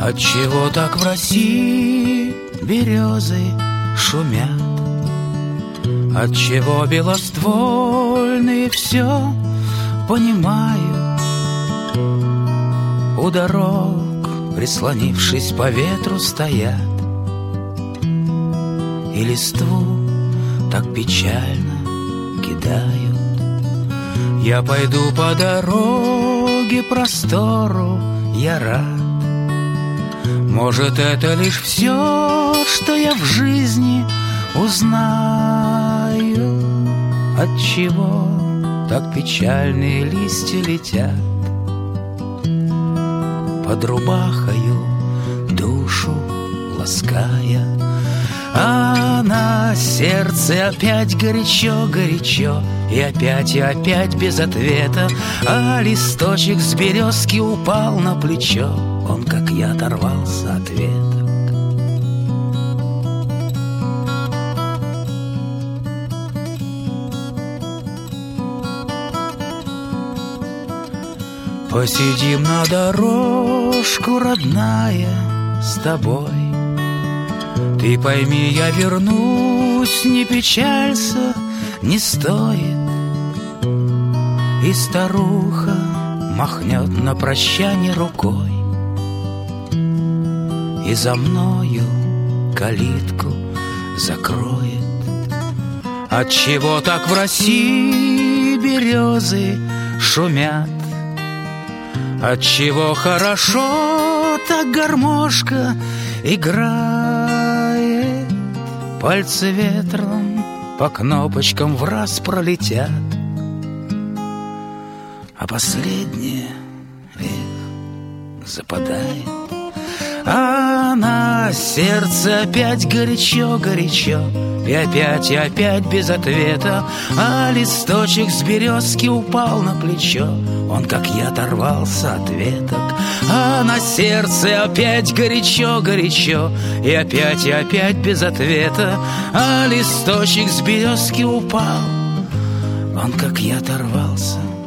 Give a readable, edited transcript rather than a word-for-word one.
Отчего так в России березы шумят? Отчего белоствольные все понимают? У дорог, прислонившись по ветру, стоят и листву так печально кидают. Я пойду по дороге простору, я рад. Может, это лишь все, что я в жизни узнаю. Отчего так печальные листья летят под рубахою, душу лаская, а на сердце опять горячо-горячо, и опять без ответа. А листочек с березки упал на плечо, он, как я, оторвался от веток. Посидим на дорожку, родная, с тобой. Ты пойми, я вернусь, не печалься, не стоит. И старуха махнет на прощание рукой, и за мною калитку закроет. Отчего так в России березы шумят? Отчего хорошо так гармошка играет? Пальцы ветром по кнопочкам враз пролетят, а последнее западает. А на сердце опять горячо-горячо, и опять без ответа. А листочек с березки упал на плечо, он, как я, оторвался от веток. А на сердце опять горячо-горячо, и опять без ответа. А листочек с березки упал, он, как я, оторвался